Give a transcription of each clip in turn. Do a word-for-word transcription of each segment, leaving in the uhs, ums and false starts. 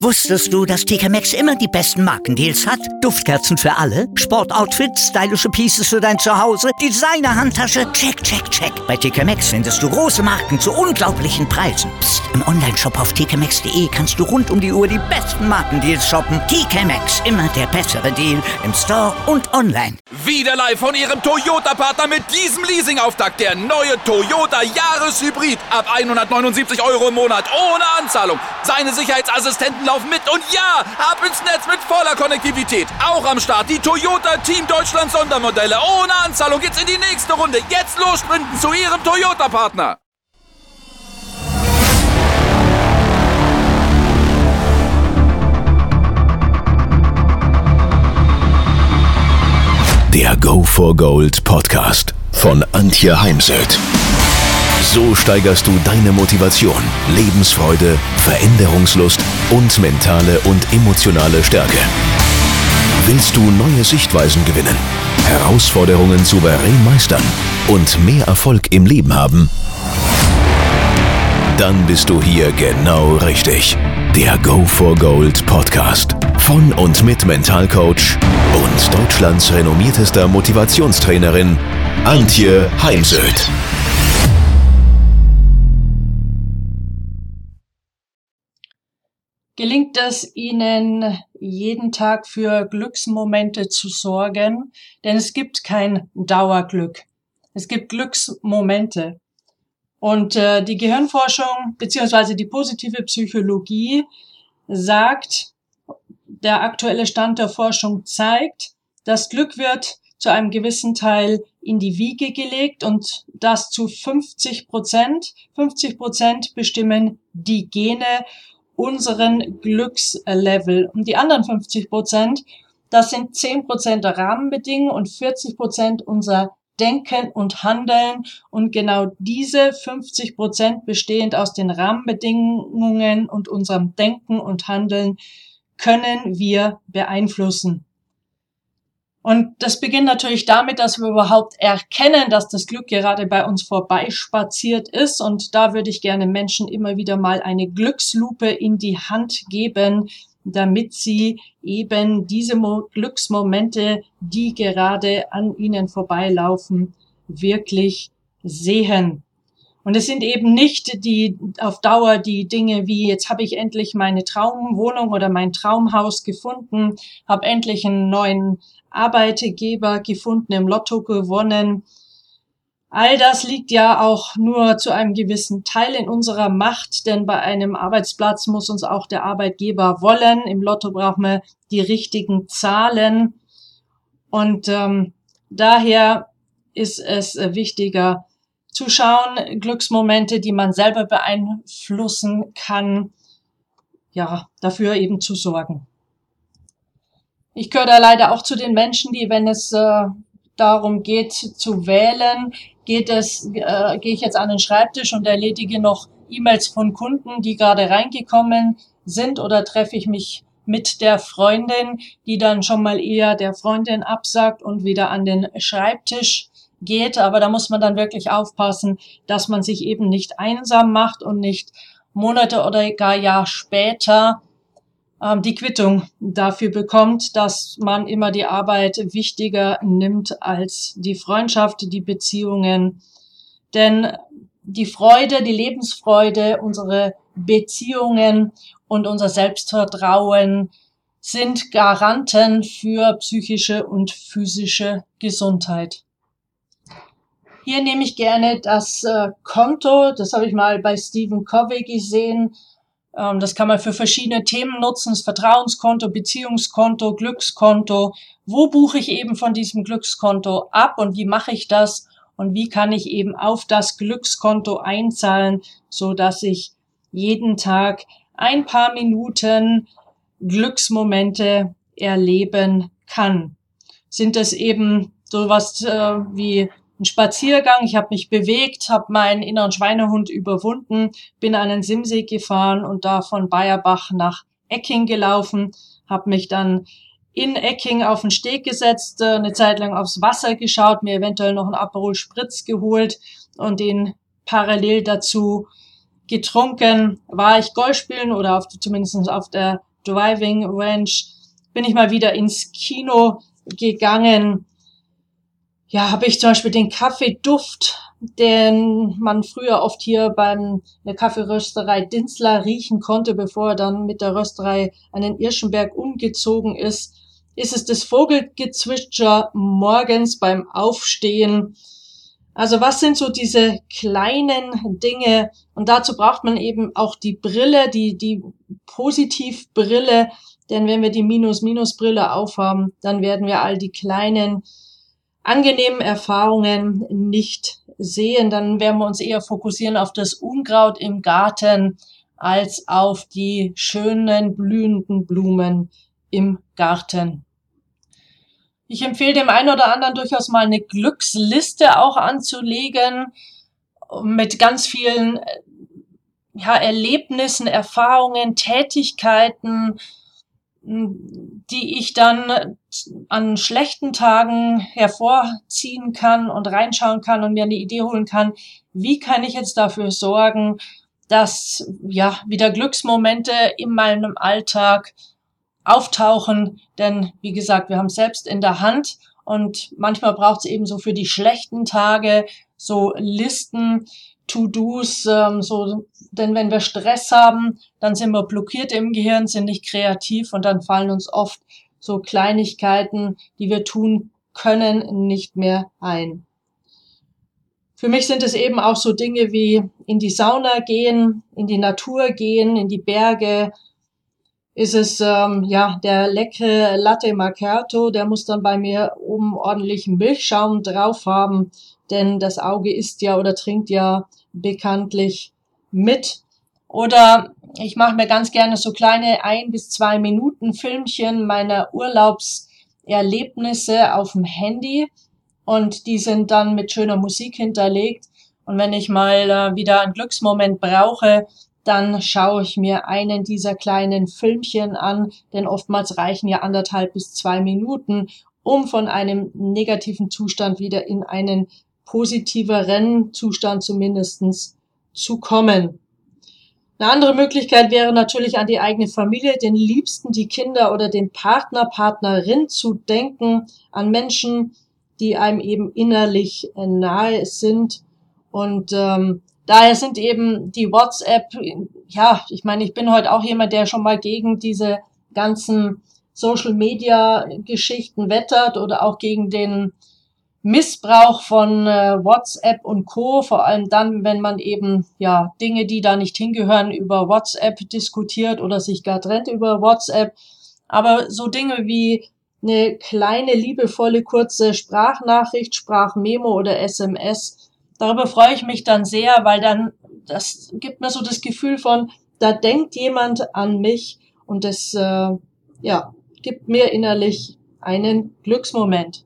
Wusstest du, dass T K Maxx immer die besten Markendeals hat? Duftkerzen für alle, Sportoutfits, stylische Pieces für dein Zuhause, Designer-Handtasche, check, check, check. Bei T K Maxx findest du große Marken zu unglaublichen Preisen. Psst. Im Onlineshop auf t k maxx punkt de kannst du rund um die Uhr die besten Markendeals shoppen. T K Maxx, immer der bessere Deal im Store und online. Wieder live von Ihrem Toyota-Partner mit diesem Leasing-Auftakt. Der neue Toyota Jahreshybrid. Ab hundertneunundsiebzig Euro im Monat ohne Anzahlung. Seine Sicherheitsassistenten laufen mit und ja, ab ins Netz mit voller Konnektivität. Auch am Start die Toyota Team Deutschland Sondermodelle. Ohne Anzahlung geht's in die nächste Runde. Jetzt los sprinten zu Ihrem Toyota-Partner. Der Go for Gold Podcast von Antje Heimsöth. So steigerst du deine Motivation, Lebensfreude, Veränderungslust und mentale und emotionale Stärke. Willst du neue Sichtweisen gewinnen, Herausforderungen souverän meistern und mehr Erfolg im Leben haben? Dann bist du hier genau richtig. Der Go for Gold Podcast von und mit Mentalcoach und Deutschlands renommiertester Motivationstrainerin Antje Heimsöth. Gelingt es Ihnen, jeden Tag für Glücksmomente zu sorgen? Denn es gibt kein Dauerglück. Es gibt Glücksmomente. Und äh, die Gehirnforschung beziehungsweise die positive Psychologie sagt, der aktuelle Stand der Forschung zeigt, das Glück wird zu einem gewissen Teil in die Wiege gelegt und das zu fünfzig Prozent. fünfzig Prozent bestimmen die Gene unseren Glückslevel. Und die anderen fünfzig Prozent, das sind zehn Prozent Rahmenbedingungen und vierzig Prozent unser Denken und Handeln. Und genau diese fünfzig Prozent bestehend aus den Rahmenbedingungen und unserem Denken und Handeln können wir beeinflussen. Und das beginnt natürlich damit, dass wir überhaupt erkennen, dass das Glück gerade bei uns vorbeispaziert ist. Und da würde ich gerne Menschen immer wieder mal eine Glückslupe in die Hand geben, damit sie eben diese Mo- Glücksmomente, die gerade an ihnen vorbeilaufen, wirklich sehen. Und es sind eben nicht die auf Dauer die Dinge wie, jetzt habe ich endlich meine Traumwohnung oder mein Traumhaus gefunden, habe endlich einen neuen Arbeitgeber gefunden, im Lotto gewonnen. All das liegt ja auch nur zu einem gewissen Teil in unserer Macht, denn bei einem Arbeitsplatz muss uns auch der Arbeitgeber wollen. Im Lotto brauchen wir die richtigen Zahlen. Und ähm, daher ist es äh, wichtiger zu schauen, Glücksmomente, die man selber beeinflussen kann, ja, dafür eben zu sorgen. Ich gehöre da leider auch zu den Menschen, die, wenn es äh, darum geht zu wählen, geht es, äh, gehe ich jetzt an den Schreibtisch und erledige noch E-Mails von Kunden, die gerade reingekommen sind, oder treffe ich mich mit der Freundin, die dann schon mal eher der Freundin absagt und wieder an den Schreibtisch geht. Aber da muss man dann wirklich aufpassen, dass man sich eben nicht einsam macht und nicht Monate oder gar Jahr später ähm, die Quittung dafür bekommt, dass man immer die Arbeit wichtiger nimmt als die Freundschaft, die Beziehungen. Denn die Freude, die Lebensfreude, unsere Beziehungen und unser Selbstvertrauen sind Garanten für psychische und physische Gesundheit. Hier nehme ich gerne das äh, Konto, das habe ich mal bei Stephen Covey gesehen. Ähm, das kann man für verschiedene Themen nutzen, das Vertrauenskonto, Beziehungskonto, Glückskonto. Wo buche ich eben von diesem Glückskonto ab und wie mache ich das? Und wie kann ich eben auf das Glückskonto einzahlen, so dass ich jeden Tag ein paar Minuten Glücksmomente erleben kann? Sind es eben sowas äh, wie ein Spaziergang, ich habe mich bewegt, habe meinen inneren Schweinehund überwunden, bin an den Simsee gefahren und da von Bayerbach nach Ecking gelaufen, habe mich dann in Ecking auf den Steg gesetzt, eine Zeit lang aufs Wasser geschaut, mir eventuell noch einen Aperol Spritz geholt und den parallel dazu getrunken. War ich Golf spielen oder auf, zumindest auf der Driving Range bin ich mal wieder ins Kino gegangen. Ja, habe ich zum Beispiel den Kaffeeduft, den man früher oft hier beim der Kaffeerösterei Dinzler riechen konnte, bevor er dann mit der Rösterei an den Irschenberg umgezogen ist. Ist es das Vogelgezwitscher morgens beim Aufstehen? Also was sind so diese kleinen Dinge? Und dazu braucht man eben auch die Brille, die, die Positivbrille. Denn wenn wir die Minus-Minus-Brille aufhaben, dann werden wir all die kleinen, angenehmen Erfahrungen nicht sehen. Dann werden wir uns eher fokussieren auf das Unkraut im Garten als auf die schönen, blühenden Blumen im Garten. Ich empfehle dem einen oder anderen durchaus mal eine Glücksliste auch anzulegen mit ganz vielen ja, Erlebnissen, Erfahrungen, Tätigkeiten, die ich dann an schlechten Tagen hervorziehen kann und reinschauen kann und mir eine Idee holen kann, wie kann ich jetzt dafür sorgen, dass ja wieder Glücksmomente in meinem Alltag auftauchen, denn wie gesagt, wir haben es selbst in der Hand und manchmal braucht es eben so für die schlechten Tage so Listen, To-Dos, ähm, so, denn wenn wir Stress haben, dann sind wir blockiert im Gehirn, sind nicht kreativ und dann fallen uns oft so Kleinigkeiten, die wir tun können, nicht mehr ein. Für mich sind es eben auch so Dinge wie in die Sauna gehen, in die Natur gehen, in die Berge. Ist es ähm, ja der leckere Latte Macchiato, der muss dann bei mir oben ordentlichen Milchschaum drauf haben, denn das Auge isst ja oder trinkt ja bekanntlich mit. Oder ich mache mir ganz gerne so kleine ein bis zwei Minuten Filmchen meiner Urlaubserlebnisse auf dem Handy und die sind dann mit schöner Musik hinterlegt. Und wenn ich mal äh, wieder einen Glücksmoment brauche, dann schaue ich mir einen dieser kleinen Filmchen an, denn oftmals reichen ja anderthalb bis zwei Minuten, um von einem negativen Zustand wieder in einen positiveren Zustand zumindestens zu kommen. Eine andere Möglichkeit wäre natürlich an die eigene Familie, den Liebsten, die Kinder oder den Partner, Partnerin zu denken, an Menschen, die einem eben innerlich nahe sind und ähm, daher sind eben die WhatsApp, ja, ich meine, ich bin heute auch jemand, der schon mal gegen diese ganzen Social-Media-Geschichten wettert oder auch gegen den Missbrauch von äh, WhatsApp und Co., vor allem dann, wenn man eben ja Dinge, die da nicht hingehören, über WhatsApp diskutiert oder sich gar trennt über WhatsApp. Aber so Dinge wie eine kleine, liebevolle, kurze Sprachnachricht, Sprachmemo oder S M S, darüber freue ich mich dann sehr, weil dann, das gibt mir so das Gefühl von, da denkt jemand an mich und das, äh, ja, gibt mir innerlich einen Glücksmoment.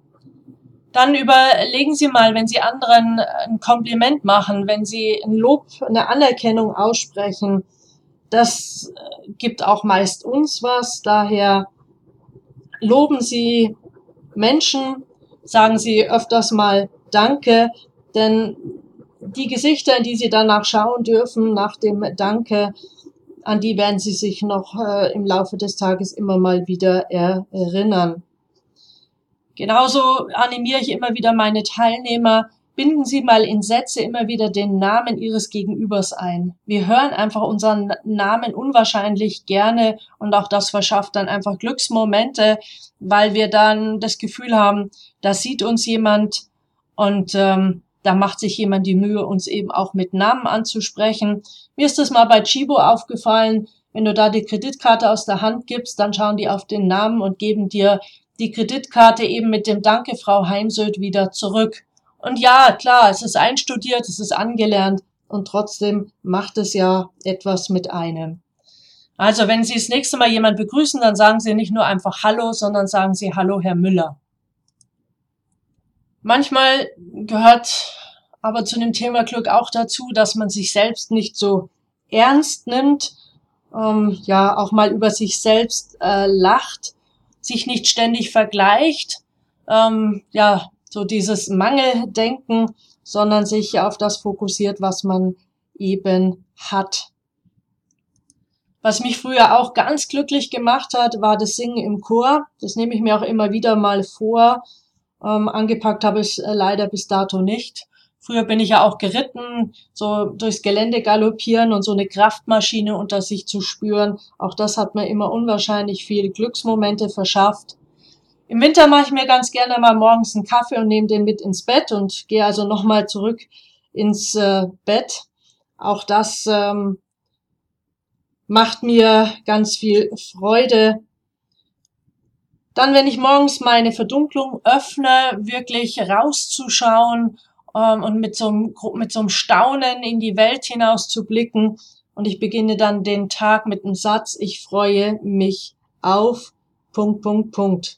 Dann überlegen Sie mal, wenn Sie anderen ein Kompliment machen, wenn Sie ein Lob, eine Anerkennung aussprechen, das gibt auch meist uns was, daher loben Sie Menschen, sagen Sie öfters mal Danke, denn die Gesichter, in die Sie danach schauen dürfen, nach dem Danke, an die werden Sie sich noch äh, im Laufe des Tages immer mal wieder erinnern. Genauso animiere ich immer wieder meine Teilnehmer, binden Sie mal in Sätze immer wieder den Namen Ihres Gegenübers ein. Wir hören einfach unseren Namen unwahrscheinlich gerne und auch das verschafft dann einfach Glücksmomente, weil wir dann das Gefühl haben, da sieht uns jemand und ähm, da macht sich jemand die Mühe, uns eben auch mit Namen anzusprechen. Mir ist das mal bei Chibo aufgefallen, wenn du da die Kreditkarte aus der Hand gibst, dann schauen die auf den Namen und geben dir die Kreditkarte eben mit dem Danke, Frau Heimsöth, wieder zurück. Und ja, klar, es ist einstudiert, es ist angelernt und trotzdem macht es ja etwas mit einem. Also wenn Sie das nächste Mal jemand begrüßen, dann sagen Sie nicht nur einfach Hallo, sondern sagen Sie Hallo, Herr Müller. Manchmal gehört aber zu dem Thema Glück auch dazu, dass man sich selbst nicht so ernst nimmt, ähm, ja auch mal über sich selbst äh, lacht, sich nicht ständig vergleicht, ähm, ja so dieses Mangeldenken, sondern sich auf das fokussiert, was man eben hat. Was mich früher auch ganz glücklich gemacht hat, war das Singen im Chor. Das nehme ich mir auch immer wieder mal vor. Ähm, angepackt habe ich es leider bis dato nicht. Früher bin ich ja auch geritten, so durchs Gelände galoppieren und so eine Kraftmaschine unter sich zu spüren. Auch das hat mir immer unwahrscheinlich viele Glücksmomente verschafft. Im Winter mache ich mir ganz gerne mal morgens einen Kaffee und nehme den mit ins Bett und gehe also nochmal zurück ins äh, Bett. Auch das ähm, macht mir ganz viel Freude. Dann, wenn ich morgens meine Verdunklung öffne, wirklich rauszuschauen ähm, und mit so, einem, mit so einem Staunen in die Welt hinaus zu blicken. Und ich beginne dann den Tag mit einem Satz: Ich freue mich auf... Punkt, Punkt, Punkt.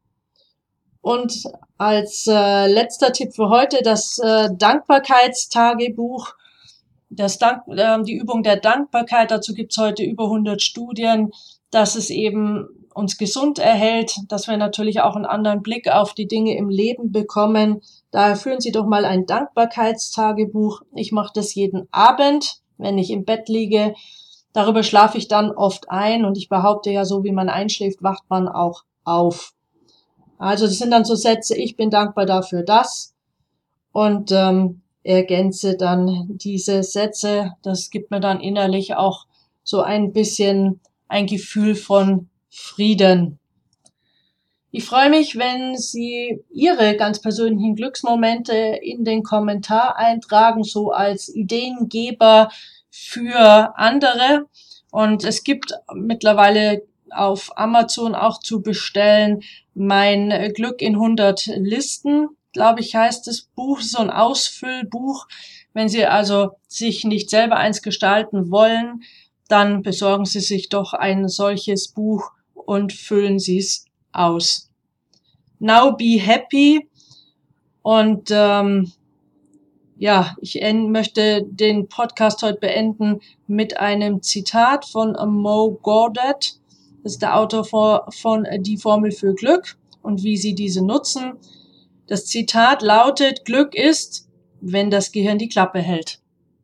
Und als äh, letzter Tipp für heute das äh, Dankbarkeitstagebuch. Das Dank, äh, die Übung der Dankbarkeit, dazu gibt's heute über hundert Studien, dass es eben uns gesund erhält, dass wir natürlich auch einen anderen Blick auf die Dinge im Leben bekommen. Daher führen Sie doch mal ein Dankbarkeitstagebuch. Ich mache das jeden Abend, wenn ich im Bett liege. Darüber schlafe ich dann oft ein und ich behaupte ja, so wie man einschläft, wacht man auch auf. Also das sind dann so Sätze: Ich bin dankbar dafür, dass, und ähm, ergänze dann diese Sätze. Das gibt mir dann innerlich auch so ein bisschen ein Gefühl von Frieden. Ich freue mich, wenn Sie Ihre ganz persönlichen Glücksmomente in den Kommentar eintragen, so als Ideengeber für andere. Und es gibt mittlerweile auf Amazon auch zu bestellen mein Glück in hundert Listen, glaube ich, heißt das Buch, so ein Ausfüllbuch. Wenn Sie also sich nicht selber eins gestalten wollen, dann besorgen Sie sich doch ein solches Buch und füllen Sie es aus. Now be happy. Und ähm, ja, ich möchte den Podcast heute beenden mit einem Zitat von Mo Gawdat. Das ist der Autor von, von Die Formel für Glück und wie Sie diese nutzen. Das Zitat lautet: Glück ist, wenn das Gehirn die Klappe hält.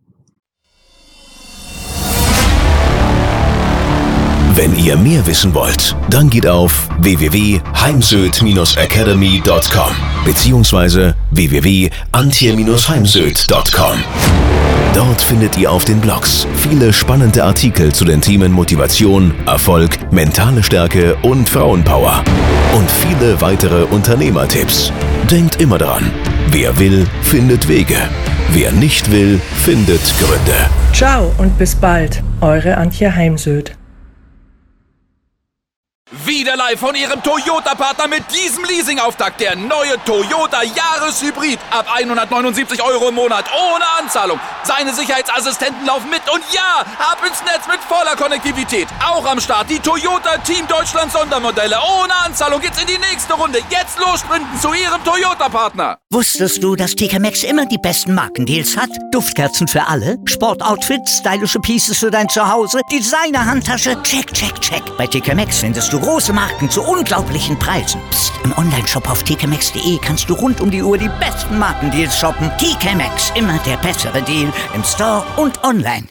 Wenn ihr mehr wissen wollt, dann geht auf w w w punkt heimsöd academy punkt com beziehungsweise w w w punkt antje heimsöd punkt com. Dort findet ihr auf den Blogs viele spannende Artikel zu den Themen Motivation, Erfolg, mentale Stärke und Frauenpower. Und viele weitere Unternehmertipps. Denkt immer daran, wer will, findet Wege. Wer nicht will, findet Gründe. Ciao und bis bald, eure Antje Heimsöd. Wieder live von Ihrem Toyota-Partner mit diesem Leasing-Auftakt. Der neue Toyota Jahreshybrid. Ab hundertneunundsiebzig Euro im Monat. Ohne Anzahlung. Seine Sicherheitsassistenten laufen mit. Und ja, ab ins Netz mit voller Konnektivität. Auch am Start die Toyota Team Deutschland Sondermodelle. Ohne Anzahlung geht's in die nächste Runde. Jetzt los sprinten zu Ihrem Toyota-Partner. Wusstest du, dass T K Maxx immer die besten Markendeals hat? Duftkerzen für alle, Sportoutfits, stylische Pieces für dein Zuhause, Designer-Handtasche, check, check, check. Bei T K Maxx findest du große Marken zu unglaublichen Preisen. Psst. Im Onlineshop auf t k maxx punkt d e kannst du rund um die Uhr die besten Markendeals shoppen. T K Maxx, immer der bessere Deal im Store und online.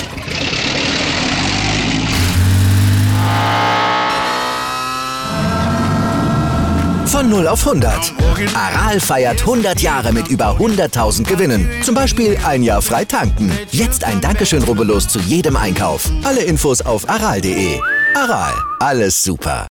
Von null auf hundert. Aral feiert hundert Jahre mit über hunderttausend Gewinnen. Zum Beispiel ein Jahr frei tanken. Jetzt ein Dankeschön, rubbellos zu jedem Einkauf. Alle Infos auf aral punkt de. Aral, alles super.